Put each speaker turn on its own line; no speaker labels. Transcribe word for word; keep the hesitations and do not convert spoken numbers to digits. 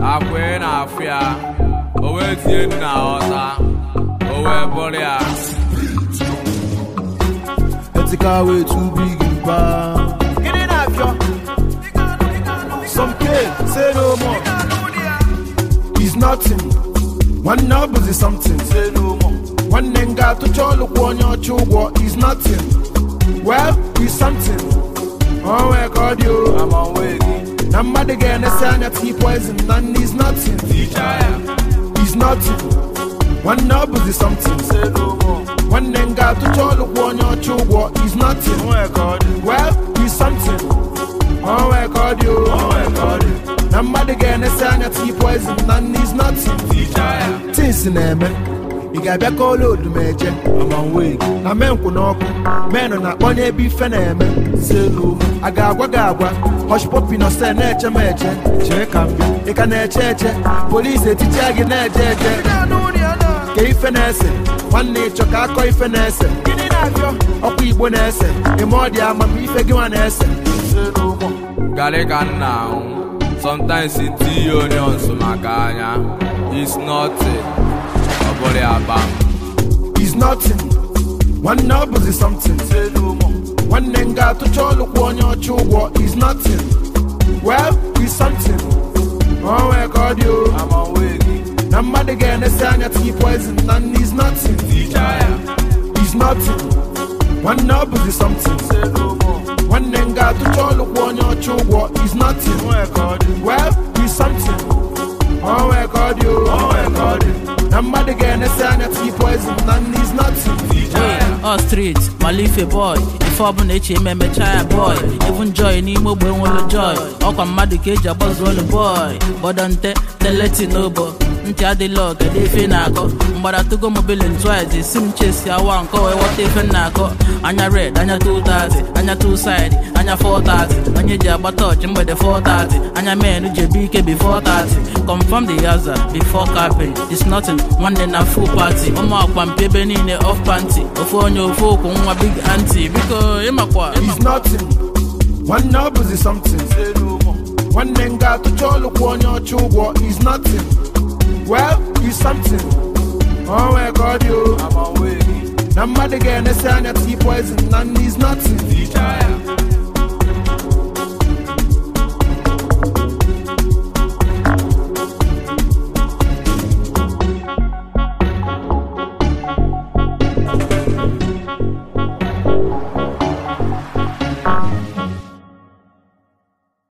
akwe na afia owe tie na ota owe bolia
etika way too big ba get it up yo some kid say no more he's nothing one number is something say no more one nenga to cholo kwonyo chugwo is nothing well he's something oh my god you I'm on way number the guy na say tea poison and he's nothing he's nothing one number is something say no more one nenga to cholo kwonyo chugwo is nothing oh my god well he's something oh my god you oh my god number the guy na say tea poison and he's nothing things in there you got back all over the major. I'm on way. I mean, when I man on that one, be fan. Say no. I got wagagwa. Hush popping or say nature major. Check up. You can check. Police, it's jagging that jet. Gay finesse. One nature car coy finesse. Get it out, yo. Up, you won't answer. The more the I'm a me figure one answer.
Galegan now. Sometimes it's the onion, so my ganya. It's not it.
He's nothing. One number is something. Say no more. One nenga to cholo kwonyo chugwo is nothing. Well, he's something. Oh my god, you. I'm on way. Number the guy na say tea poison and he's nothing. He's nothing. One number is something. Say no more. One nenga to cholo kwonyo chugwo is nothing. Oh my god. Well, he's something. Oh my god, you. Oh my god. Number the guy na say tea poison and he's nothing.
All street, Malife boy. If I'm an H M M child boy, even joy ni mo boy won't joy. All come mad cage a buzz all the boy. But don't tell let you know, but until the log a day finaco. But I took a mobile and twice. Sim chase ya one call what if and naco. And ya red, and ya two thirty, and ya two side, and ya four thirty, and ya jab touch him by the four thirty, and ya man with your B K before thirty. Confirm the other before capping. It's nothing. One in a full party. Mama one baby in the off panty. Before your folk on a big auntie. Because
he's nothing. One number is something. Say no more. One nenga to cholo kwonyo chugwo is nothing. Well, he's something. Oh my god, you. I'm on way. Number the guy na say tea poison and he's nothing.